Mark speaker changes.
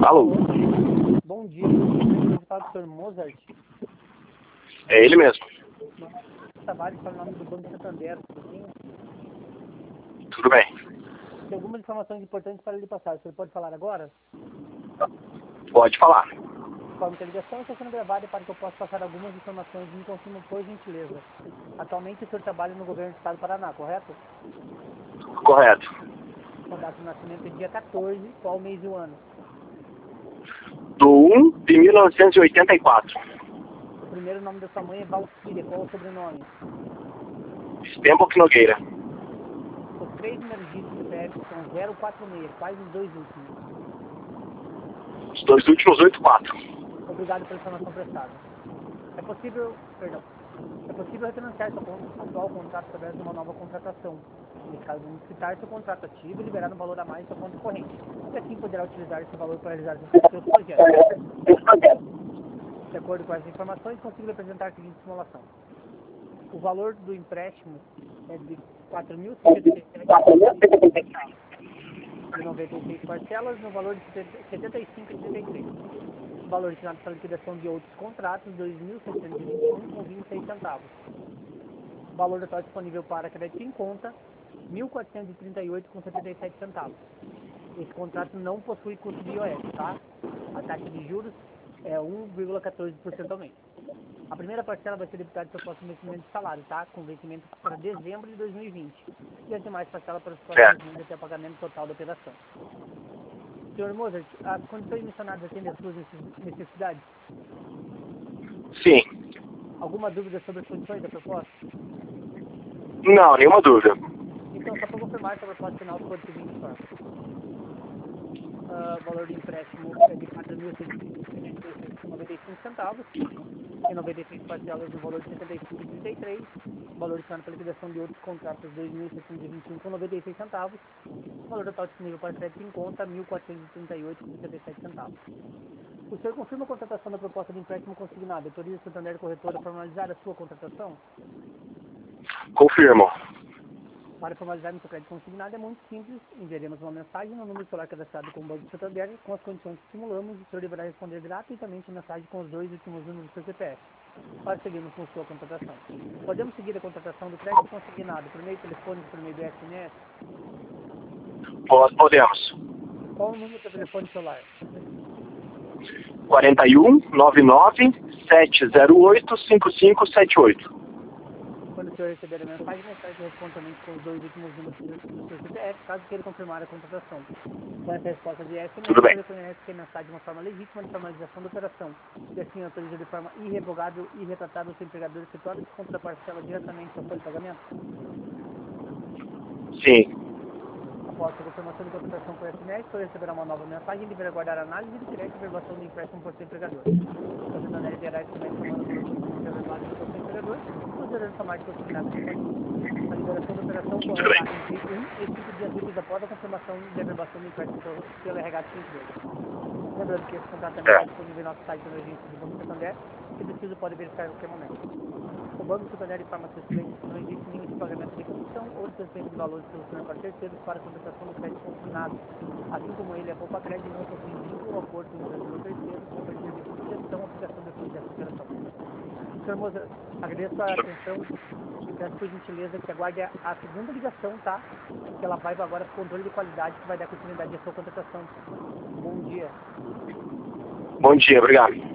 Speaker 1: Alô?
Speaker 2: Bom dia, eu falo com o Sr. Mozart.
Speaker 1: É ele mesmo.
Speaker 2: Trabalho para o nome do Banco Santander, tudo bem?
Speaker 1: Tudo bem.
Speaker 2: Tem algumas informações importantes para lhe passar. Você pode falar agora?
Speaker 1: Pode falar.
Speaker 2: Conforme a ligação está sendo gravada para que eu possa passar algumas informações e me confirma por gentileza. Atualmente o senhor trabalha no governo do estado do Paraná, correto?
Speaker 1: Correto.
Speaker 2: Com data de nascimento é dia 14, qual mês e o ano?
Speaker 1: Do 1 de 1984.
Speaker 2: O primeiro nome da sua mãe é Valcíria, qual é o sobrenome?
Speaker 1: Stenbock Nogueira.
Speaker 2: Os três primeiros dígitos do CPF são 046, quais os dois últimos?
Speaker 1: Os dois últimos 84.
Speaker 2: Obrigado pela informação prestada. É possível refinanciar seu atual contrato através de uma nova contratação. Nesse caso, vamos quitar seu contrato ativo e liberar um valor a mais em sua conta corrente. E assim poderá utilizar esse valor para realizar seus projetos. De acordo com as informações, consigo apresentar a seguinte simulação. O valor do empréstimo é de R$ 4.057,96 parcelas no valor de R$ 75,33. O valor destinado para a liquidação de outros contratos, R$ 2.721,26 centavos. O valor total disponível para crédito em conta, R$ 1.438,77 centavos. Esse contrato não possui custo de IOF, tá? A taxa de juros é 1,14% ao mês. A primeira parcela vai ser debitada para o próximo vencimento de salário, tá? Com vencimento para dezembro de 2020. E as demais parcelas para os próximos meses até o pagamento total da operação. Senhor Mozart, as condições mencionadas atendem às suas necessidades?
Speaker 1: Sim.
Speaker 2: Alguma dúvida sobre as condições da proposta?
Speaker 1: Não, nenhuma dúvida.
Speaker 2: Então, só para confirmar que a proposta final ficou de seguinte forma. Valor de empréstimo é de R$ 4.696,95 centavos. Em 93 parcelas no valor de R$ 75,33. Valor destinado para liquidação de outros contratos, R$ 2.721,96 centavos. Valor total disponível para crédito em conta, R$ 1.438,77 centavos. O senhor confirma a contratação da proposta de empréstimo consignado? Autoriza o Santander Corretora a formalizar a sua contratação?
Speaker 1: Confirmo.
Speaker 2: Para formalizar o seu crédito consignado é muito simples. Enviaremos uma mensagem no número celular cadastrado com o Banco Santander com as condições que simulamos e o senhor deverá responder gratuitamente a mensagem com os dois últimos números do seu CPF. Para seguirmos com sua contratação. Podemos seguir a contratação do crédito consignado por meio telefônico, por meio do SMS?
Speaker 1: Podemos.
Speaker 2: Qual o número do seu telefone celular?
Speaker 1: 41 99 708 5578.
Speaker 2: Quando o senhor receber a mensagem responde somente com os dois últimos números do seu CPF, caso queira confirmar a contratação. Com essa resposta de SMS,
Speaker 1: Tudo bem.
Speaker 2: você reconhece que a mensagem é uma forma legítima de formalização da operação, e assim autoriza de forma irrevogável e irretratável o seu empregador efetuar o desconto da parcela diretamente ao folha de pagamento?
Speaker 1: Sim.
Speaker 2: Após a confirmação de contratação por SMS, o senhor receberá uma nova mensagem e deverá aguardar a análise de crédito e verbação do empréstimo por seu empregador. O Santander enviará esse mês semana por outro verbado do seu empregador, considerando somente consignado de companhia. A liberação da operação correrá entre 1 e 5 dias úteis após a confirmação de verbação do empréstimo pelo RH de sua empresa. Lembrando que esse contrato também está disponível em nosso site na agência do Banco Santander, que precisa pode verificar a qualquer momento. O Banco Santander informa seus clientes que não existe nenhum de pagamento de comissão ou de transferência de valores pelo senhor para terceiros para a contratação do crédito consignado, assim como ele, a Poupa Crédito não possui vínculo ou acordo com o empreendedor terceiro sobre serviço de gestão ou aplicação dessa operação. Sr. Mozart, agradeço a atenção e peço por gentileza que aguarde a segunda ligação, tá? Que ela vai agora para o controle de qualidade, que vai dar continuidade à sua contratação. Bom dia.
Speaker 1: Bom dia, obrigado.